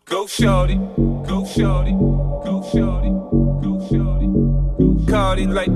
Go shorty, go shorty, go shorty, go shorty, go Cardi like.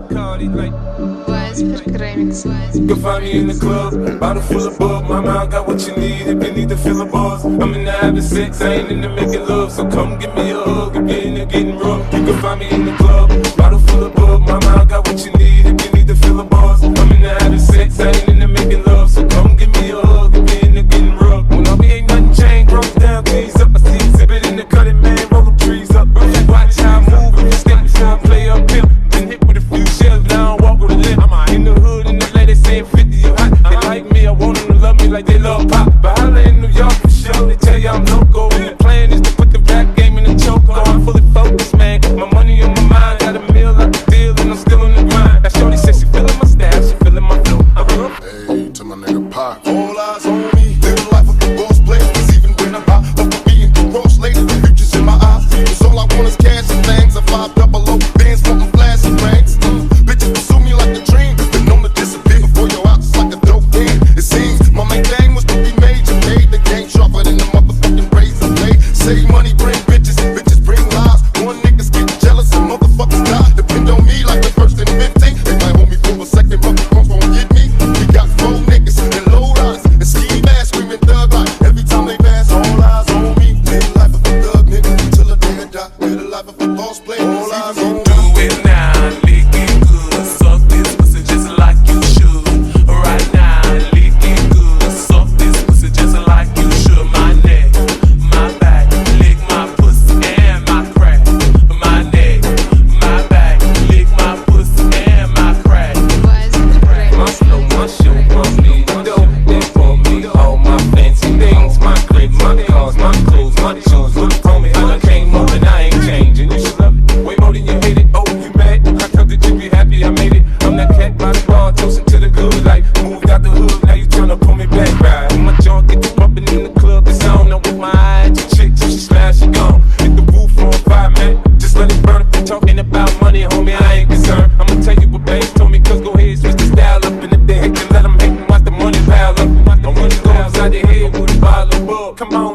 Weisberg remix. You can find me in the club, bottle full of bug. Mama, I got what you need if you need to fill the bars. I'm in the having sex, I ain't into making love. So come give me a hug if you're in there getting rough. You can find me in the club, bottle full of bug. Mama, I got what you need if you need to fill the bars. I'm in the having sex, I ain't into making love. So come give me a hug if you're in there getting rough. When I be ain't nothing changed, broke down, G's up. I see exhibit in the cutting, man, roll them trees up. Watch how I move, if you step before I play up here. Been hit with a few shells, now I walk with a limp. I'm in the hood and the ladies saying 50, you hot. They like me, I want them to love me like they love pop. But holla in New York for sure, they tell you I'm loco. And the plan is to put the rap game in the choke. I'm fully focused, man, my money on my mind. Got a meal out the deal and I'm still on the grind. Now shorty says she feeling my style, she feeling my flow. Hey, to my nigga Pac. All eyes on me, live the life of the boss player. Cause even when I'm out, love for being gross lady, the future's in my eyes. Cause all I want is cash and things. A 5 double O, bands wanting flash and ranks. Bitches pursue me like a dream. Been known to disappear before you're out, just like a dope game. It seems my main thing was to be major. Made the game sharper than the motherfucking razor blade. Save money, bring bitches, bitches bring lies. One niggas get jealous and motherfuckers die. Depend on me like the first and 15. They might hold me for a second, but the phones won't get me. We got 4 niggas and low riders and ski masks screaming thug life. Every time they pass, all eyes on me. Live the life of a thug nigga till the day I die. Live the life of a boss player. All eyes on me. Do it now, lick it good. Suck this pussy just like you should. Right now, lick it good. Suck this pussy just like you should. My neck, my back, lick my pussy and my crack. My neck, my back, lick my pussy and my crack. Weisberg My remix. slow, my show, my speed, dope, that for me. All my fancy things, my crib, my cars, my clothes, my shoes. Look on me, I done came up and I ain't changing. You should love it, way more than you hate it. Oh, you mad? I thought that you be happy I made it. I'm that cat by the bar, toasting to the good life. Moved out the hood, now you tryna pull me back, right? When my junk get to bumping in the club, it's on. I'm with my eye at your chick till she slash, she gone. Hit the roof on fire, man. Just let it burn if you're talking about money, homie, I ain't concerned. I'ma tell you what banks told me, cause go ahead, switch the style up. And if they hate, then let them hate and watch the money pile up. My money go outside their head with a bottle of bug. Come on.